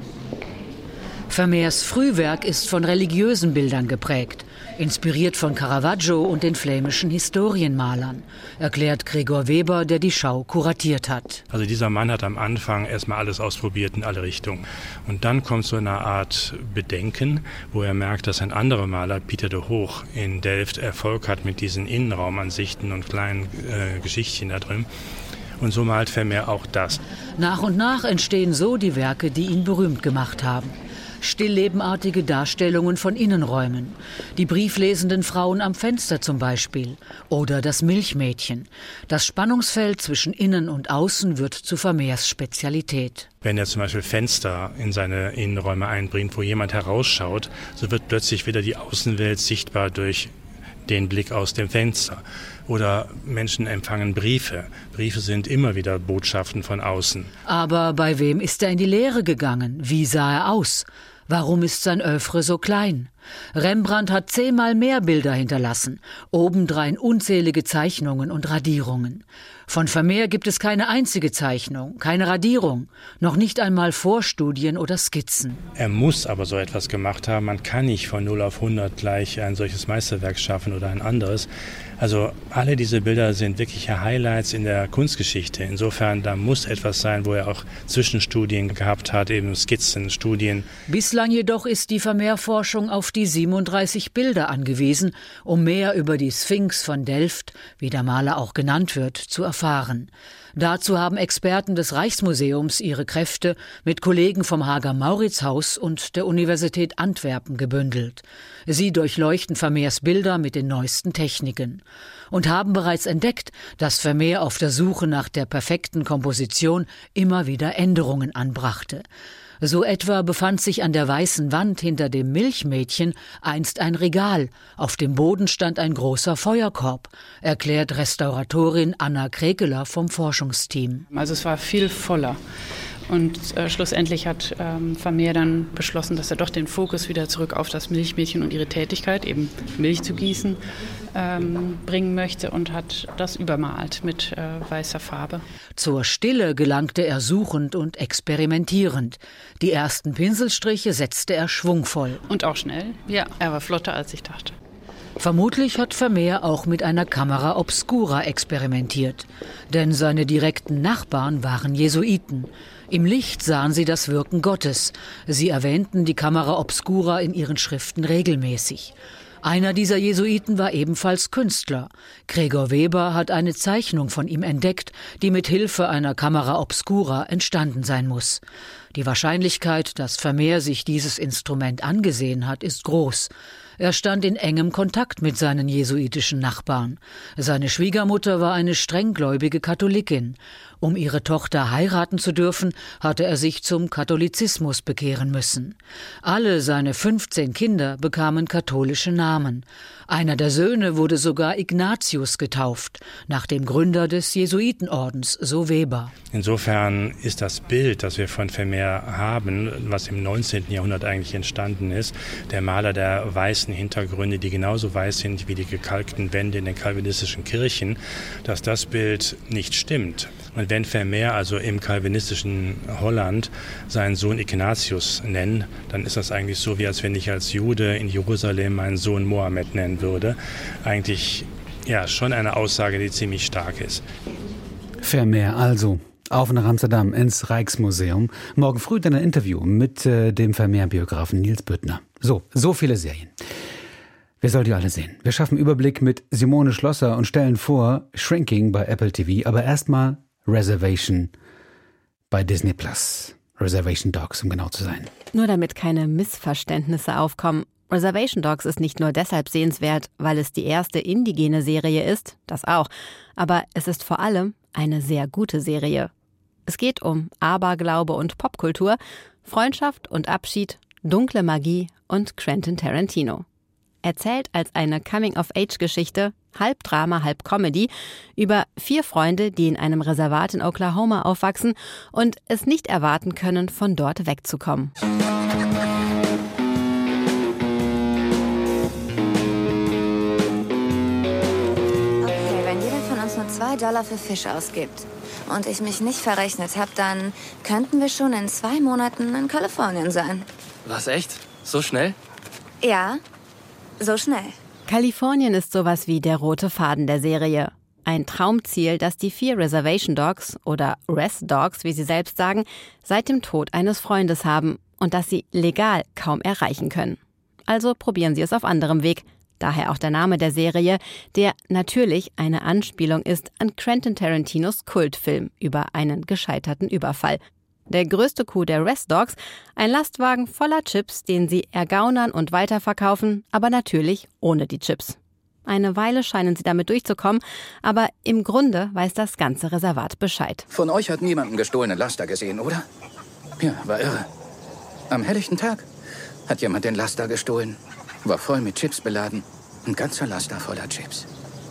Vermeers Frühwerk ist von religiösen Bildern geprägt, inspiriert von Caravaggio und den flämischen Historienmalern, erklärt Gregor Weber, der die Schau kuratiert hat. Also dieser Mann hat am Anfang erstmal alles ausprobiert in alle Richtungen. Und dann kommt so eine Art Bedenken, wo er merkt, dass ein anderer Maler, Pieter de Hoog, in Delft Erfolg hat mit diesen Innenraumansichten und kleinen Geschichtchen da drin. Und so malt Vermeer auch das. Nach und nach entstehen so die Werke, die ihn berühmt gemacht haben. Stilllebenartige Darstellungen von Innenräumen, die brieflesenden Frauen am Fenster zum Beispiel oder das Milchmädchen. Das Spannungsfeld zwischen Innen und Außen wird zu Vermeers Spezialität. Wenn er zum Beispiel Fenster in seine Innenräume einbringt, wo jemand herausschaut, so wird plötzlich wieder die Außenwelt sichtbar durch den Blick aus dem Fenster. Oder Menschen empfangen Briefe. Briefe sind immer wieder Botschaften von außen. Aber bei wem ist er in die Lehre gegangen? Wie sah er aus? Warum ist sein Œuvre so klein? Rembrandt hat 10-mal mehr Bilder hinterlassen, obendrein unzählige Zeichnungen und Radierungen. Von Vermeer gibt es keine einzige Zeichnung, keine Radierung, noch nicht einmal Vorstudien oder Skizzen. Er muss aber so etwas gemacht haben. Man kann nicht von 0 auf 100 gleich ein solches Meisterwerk schaffen oder ein anderes. Also alle diese Bilder sind wirkliche Highlights in der Kunstgeschichte. Insofern, da muss etwas sein, wo er auch Zwischenstudien gehabt hat, eben Skizzen, Studien. Bislang jedoch ist die Vermeer-Forschung auf die 37 Bilder angewiesen, um mehr über die Sphinx von Delft, wie der Maler auch genannt wird, zu erfahren. Dazu haben Experten des Rijksmuseums ihre Kräfte mit Kollegen vom Hager Mauritshuis und der Universität Antwerpen gebündelt. Sie durchleuchten Vermeers Bilder mit den neuesten Techniken und haben bereits entdeckt, dass Vermeer auf der Suche nach der perfekten Komposition immer wieder Änderungen anbrachte. So etwa befand sich an der weißen Wand hinter dem Milchmädchen einst ein Regal. Auf dem Boden stand ein großer Feuerkorb, erklärt Restauratorin Anna Krekeler vom Forschungsteam. Also es war viel voller. Und schlussendlich hat Vermeer dann beschlossen, dass er doch den Fokus wieder zurück auf das Milchmädchen und ihre Tätigkeit, eben Milch zu gießen, bringen möchte und hat das übermalt mit weißer Farbe. Zur Stille gelangte er suchend und experimentierend. Die ersten Pinselstriche setzte er schwungvoll. Und auch schnell. Ja, er war flotter, als ich dachte. Vermutlich hat Vermeer auch mit einer Camera Obscura experimentiert. Denn seine direkten Nachbarn waren Jesuiten. Im Licht sahen sie das Wirken Gottes. Sie erwähnten die Camera Obscura in ihren Schriften regelmäßig. Einer dieser Jesuiten war ebenfalls Künstler. Gregor Weber hat eine Zeichnung von ihm entdeckt, die mit Hilfe einer Camera Obscura entstanden sein muss. Die Wahrscheinlichkeit, dass Vermeer sich dieses Instrument angesehen hat, ist groß. Er stand in engem Kontakt mit seinen jesuitischen Nachbarn. Seine Schwiegermutter war eine strenggläubige Katholikin. Um ihre Tochter heiraten zu dürfen, hatte er sich zum Katholizismus bekehren müssen. Alle seine 15 Kinder bekamen katholische Namen. Einer der Söhne wurde sogar Ignatius getauft, nach dem Gründer des Jesuitenordens, so Weber. Insofern ist das Bild, das wir von Vermeer haben, was im 19. Jahrhundert eigentlich entstanden ist, der Maler der weißen Hintergründe, die genauso weiß sind wie die gekalkten Wände in den calvinistischen Kirchen, dass das Bild nicht stimmt. Und wenn Vermeer also im calvinistischen Holland seinen Sohn Ignatius nennt, dann ist das eigentlich so, wie als wenn ich als Jude in Jerusalem meinen Sohn Mohammed nennen würde. Eigentlich schon eine Aussage, die ziemlich stark ist. Vermeer also. Auf nach Amsterdam ins Rijksmuseum. Morgen früh dann ein Interview mit dem Vermeer-Biografen Nils Büttner. So viele Serien. Wer soll die alle sehen? Wir schaffen Überblick mit Simone Schlosser und stellen vor Shrinking bei Apple TV, aber erstmal Reservation bei Disney+. Reservation Dogs, um genau zu sein. Nur damit keine Missverständnisse aufkommen. Reservation Dogs ist nicht nur deshalb sehenswert, weil es die erste indigene Serie ist, das auch, aber es ist vor allem eine sehr gute Serie. Es geht um Aberglaube und Popkultur, Freundschaft und Abschied, dunkle Magie und Quentin Tarantino. Erzählt als eine Coming-of-Age-Geschichte, halb Drama, halb Comedy, über 4 Freunde, die in einem Reservat in Oklahoma aufwachsen und es nicht erwarten können, von dort wegzukommen. Okay, wenn jeder von uns nur $2 für Fisch ausgibt und ich mich nicht verrechnet habe, dann könnten wir schon in 2 Monaten in Kalifornien sein. Was, echt? So schnell? Ja, so schnell. Kalifornien ist sowas wie der rote Faden der Serie. Ein Traumziel, das die 4 Reservation Dogs oder Res Dogs, wie sie selbst sagen, seit dem Tod eines Freundes haben und das sie legal kaum erreichen können. Also probieren sie es auf anderem Weg. Daher auch der Name der Serie, der natürlich eine Anspielung ist an Quentin Tarantinos Kultfilm über einen gescheiterten Überfall. Der größte Coup der Res Dogs, ein Lastwagen voller Chips, den sie ergaunern und weiterverkaufen, aber natürlich ohne die Chips. Eine Weile scheinen sie damit durchzukommen, aber im Grunde weiß das ganze Reservat Bescheid. Von euch hat niemand einen gestohlenen Laster gesehen, oder? Ja, war irre. Am helllichten Tag hat jemand den Laster gestohlen. War voll mit Chips beladen. Ein ganzer Laster voller Chips.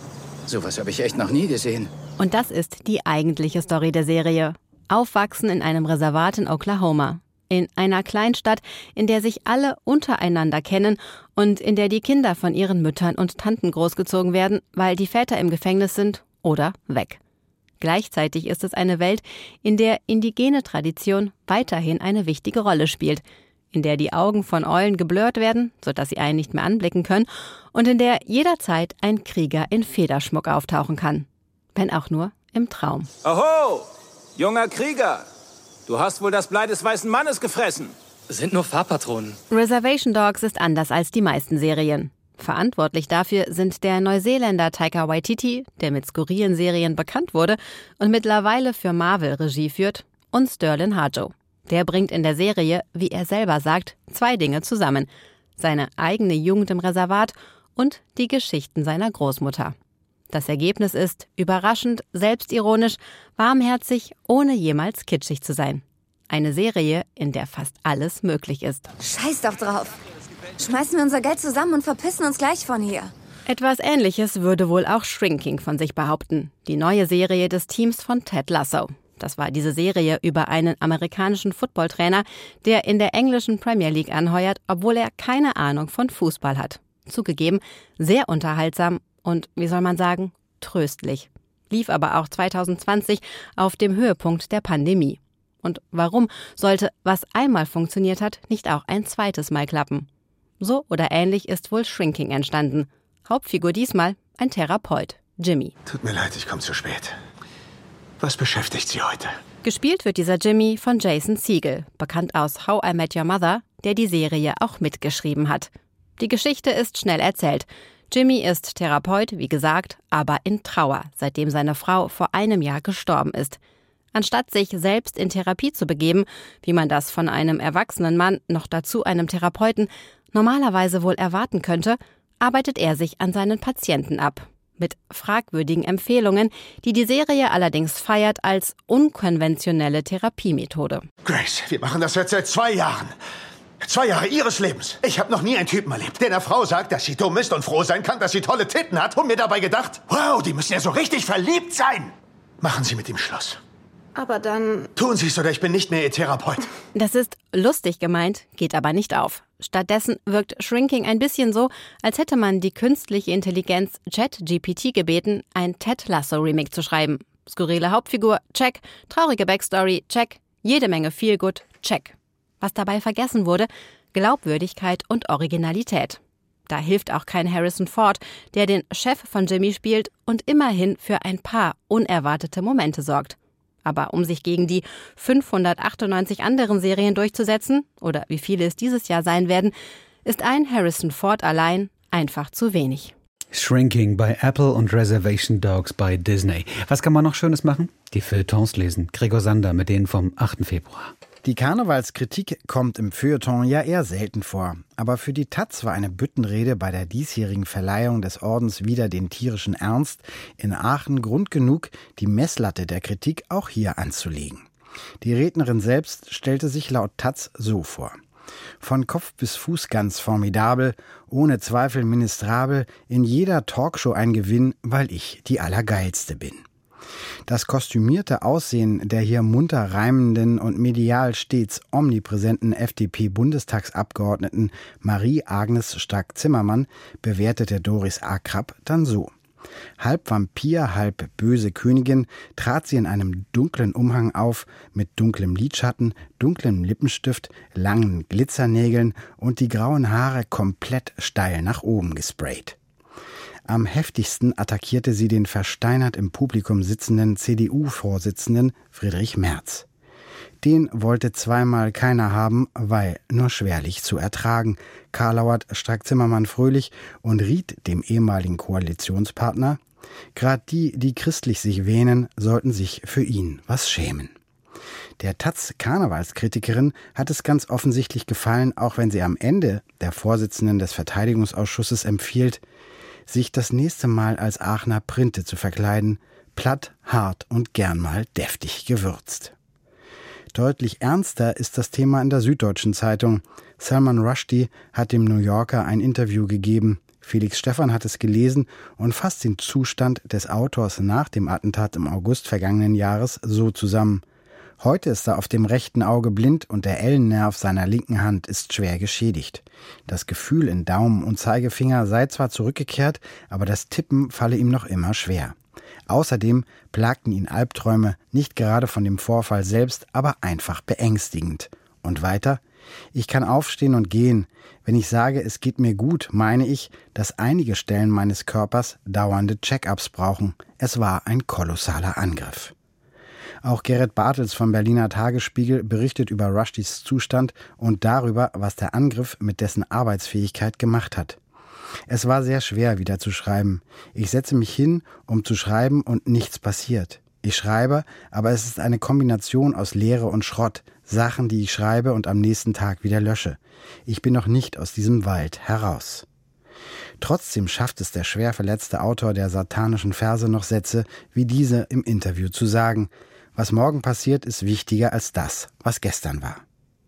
Sowas habe ich echt noch nie gesehen. Und das ist die eigentliche Story der Serie. Aufwachsen in einem Reservat in Oklahoma. In einer Kleinstadt, in der sich alle untereinander kennen und in der die Kinder von ihren Müttern und Tanten großgezogen werden, weil die Väter im Gefängnis sind oder weg. Gleichzeitig ist es eine Welt, in der indigene Tradition weiterhin eine wichtige Rolle spielt, in der die Augen von Eulen geblurrt werden, sodass sie einen nicht mehr anblicken können und in der jederzeit ein Krieger in Federschmuck auftauchen kann. Wenn auch nur im Traum. Oho! Junger Krieger, du hast wohl das Blei des weißen Mannes gefressen. Sind nur Farbpatronen. Reservation Dogs ist anders als die meisten Serien. Verantwortlich dafür sind der Neuseeländer Taika Waititi, der mit skurrilen Serien bekannt wurde und mittlerweile für Marvel Regie führt, und Sterling Harjo. Der bringt in der Serie, wie er selber sagt, 2 Dinge zusammen. Seine eigene Jugend im Reservat und die Geschichten seiner Großmutter. Das Ergebnis ist überraschend, selbstironisch, warmherzig, ohne jemals kitschig zu sein. Eine Serie, in der fast alles möglich ist. Scheiß doch drauf. Schmeißen wir unser Geld zusammen und verpissen uns gleich von hier. Etwas Ähnliches würde wohl auch Shrinking von sich behaupten. Die neue Serie des Teams von Ted Lasso. Das war diese Serie über einen amerikanischen Footballtrainer, der in der englischen Premier League anheuert, obwohl er keine Ahnung von Fußball hat. Zugegeben, sehr unterhaltsam und, wie soll man sagen, tröstlich. Lief aber auch 2020 auf dem Höhepunkt der Pandemie. Und warum sollte, was einmal funktioniert hat, nicht auch ein zweites Mal klappen? So oder ähnlich ist wohl Shrinking entstanden. Hauptfigur diesmal ein Therapeut, Jimmy. Tut mir leid, ich komme zu spät. Was beschäftigt Sie heute? Gespielt wird dieser Jimmy von Jason Segel, bekannt aus How I Met Your Mother, der die Serie auch mitgeschrieben hat. Die Geschichte ist schnell erzählt. Jimmy ist Therapeut, wie gesagt, aber in Trauer, seitdem seine Frau vor einem Jahr gestorben ist. Anstatt sich selbst in Therapie zu begeben, wie man das von einem erwachsenen Mann, noch dazu einem Therapeuten, normalerweise wohl erwarten könnte, arbeitet er sich an seinen Patienten ab. Mit fragwürdigen Empfehlungen, die die Serie allerdings feiert als unkonventionelle Therapiemethode. Grace, wir machen das jetzt seit 2 Jahren. 2 Jahre Ihres Lebens. Ich habe noch nie einen Typen erlebt, der einer Frau sagt, dass sie dumm ist und froh sein kann, dass sie tolle Titten hat und mir dabei gedacht, wow, die müssen ja so richtig verliebt sein. Machen Sie mit ihm Schluss. Aber dann... Tun Sie es oder ich bin nicht mehr Ihr Therapeut. Das ist lustig gemeint, geht aber nicht auf. Stattdessen wirkt Shrinking ein bisschen so, als hätte man die künstliche Intelligenz ChatGPT gebeten, ein Ted Lasso-Remake zu schreiben. Skurrile Hauptfigur, check. Traurige Backstory, check. Jede Menge Feelgood, check. Was dabei vergessen wurde, Glaubwürdigkeit und Originalität. Da hilft auch kein Harrison Ford, der den Chef von Jimmy spielt und immerhin für ein paar unerwartete Momente sorgt. Aber um sich gegen die 598 anderen Serien durchzusetzen, oder wie viele es dieses Jahr sein werden, ist ein Harrison Ford allein einfach zu wenig. Shrinking bei Apple und Reservation Dogs bei Disney. Was kann man noch Schönes machen? Die Feuilletons lesen. Gregor Sander mit denen vom 8. Februar. Die Karnevalskritik kommt im Feuilleton ja eher selten vor. Aber für die taz war eine Büttenrede bei der diesjährigen Verleihung des Ordens Wider den tierischen Ernst in Aachen Grund genug, die Messlatte der Kritik auch hier anzulegen. Die Rednerin selbst stellte sich laut taz so vor: Von Kopf bis Fuß ganz formidabel, ohne Zweifel ministrabel, in jeder Talkshow ein Gewinn, weil ich die Allergeilste bin. Das kostümierte Aussehen der hier munter reimenden und medial stets omnipräsenten FDP-Bundestagsabgeordneten Marie-Agnes Strack-Zimmermann bewertete Doris Akrap dann so: Halb Vampir, halb böse Königin trat sie in einem dunklen Umhang auf, mit dunklem Lidschatten, dunklem Lippenstift, langen Glitzernägeln und die grauen Haare komplett steil nach oben gesprayt. Am heftigsten attackierte sie den versteinert im Publikum sitzenden CDU-Vorsitzenden Friedrich Merz. Den wollte zweimal keiner haben, weil nur schwerlich zu ertragen, karlauert Strack-Zimmermann fröhlich und riet dem ehemaligen Koalitionspartner: Grad die christlich sich wähnen, sollten sich für ihn was schämen. Der taz-Karnevalskritikerin hat es ganz offensichtlich gefallen, auch wenn sie am Ende der Vorsitzenden des Verteidigungsausschusses empfiehlt, sich das nächste Mal als Aachener Printe zu verkleiden, platt, hart und gern mal deftig gewürzt. Deutlich ernster ist das Thema in der Süddeutschen Zeitung. Salman Rushdie hat dem New Yorker ein Interview gegeben. Felix Stephan hat es gelesen und fasst den Zustand des Autors nach dem Attentat im August vergangenen Jahres so zusammen: Heute ist er auf dem rechten Auge blind und der Ellennerv seiner linken Hand ist schwer geschädigt. Das Gefühl in Daumen und Zeigefinger sei zwar zurückgekehrt, aber das Tippen falle ihm noch immer schwer. Außerdem plagten ihn Albträume, nicht gerade von dem Vorfall selbst, aber einfach beängstigend. Und weiter: Ich kann aufstehen und gehen. Wenn ich sage, es geht mir gut, meine ich, dass einige Stellen meines Körpers dauernde Check-ups brauchen. Es war ein kolossaler Angriff. Auch Gerrit Bartels vom Berliner Tagesspiegel berichtet über Rushdies Zustand und darüber, was der Angriff mit dessen Arbeitsfähigkeit gemacht hat. Es war sehr schwer, wieder zu schreiben. Ich setze mich hin, um zu schreiben, und nichts passiert. Ich schreibe, aber es ist eine Kombination aus Leere und Schrott, Sachen, die ich schreibe und am nächsten Tag wieder lösche. Ich bin noch nicht aus diesem Wald heraus. Trotzdem schafft es der schwer verletzte Autor der satanischen Verse noch Sätze wie diese im Interview zu sagen: Was morgen passiert, ist wichtiger als das, was gestern war.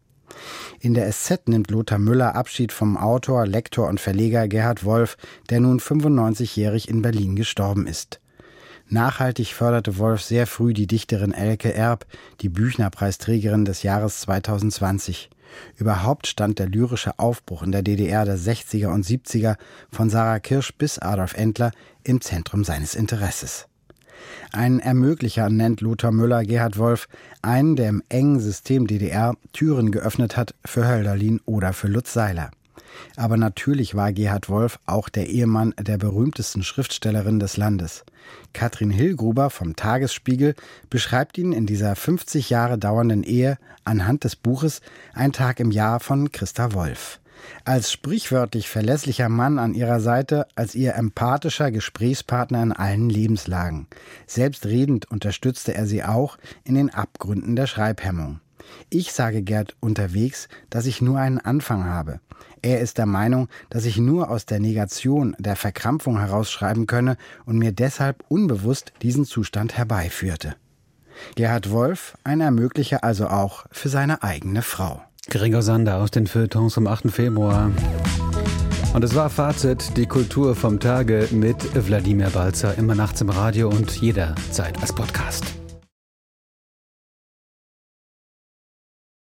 In der SZ nimmt Lothar Müller Abschied vom Autor, Lektor und Verleger Gerhard Wolf, der nun 95-jährig in Berlin gestorben ist. Nachhaltig förderte Wolf sehr früh die Dichterin Elke Erb, die Büchner-Preisträgerin des Jahres 2020. Überhaupt stand der lyrische Aufbruch in der DDR der 60er und 70er von Sarah Kirsch bis Adolf Entler im Zentrum seines Interesses. Ein Ermöglicher nennt Lothar Müller Gerhard Wolf, einen, der im engen System DDR Türen geöffnet hat für Hölderlin oder für Lutz Seiler. Aber natürlich war Gerhard Wolf auch der Ehemann der berühmtesten Schriftstellerin des Landes. Katrin Hillgruber vom Tagesspiegel beschreibt ihn in dieser 50 Jahre dauernden Ehe anhand des Buches Ein Tag im Jahr von Christa Wolf. Als sprichwörtlich verlässlicher Mann an ihrer Seite, als ihr empathischer Gesprächspartner in allen Lebenslagen. Selbstredend unterstützte er sie auch in den Abgründen der Schreibhemmung. Ich sage Gerd unterwegs, dass ich nur einen Anfang habe. Er ist der Meinung, dass ich nur aus der Negation, der Verkrampfung herausschreiben könne und mir deshalb unbewusst diesen Zustand herbeiführte. Gerhard Wolf, ein Ermöglicher also auch für seine eigene Frau. Gregor Sander aus den Feuilletons vom 8. Februar. Und es war Fazit, die Kultur vom Tage mit Wladimir Balzer, immer nachts im Radio und jederzeit als Podcast.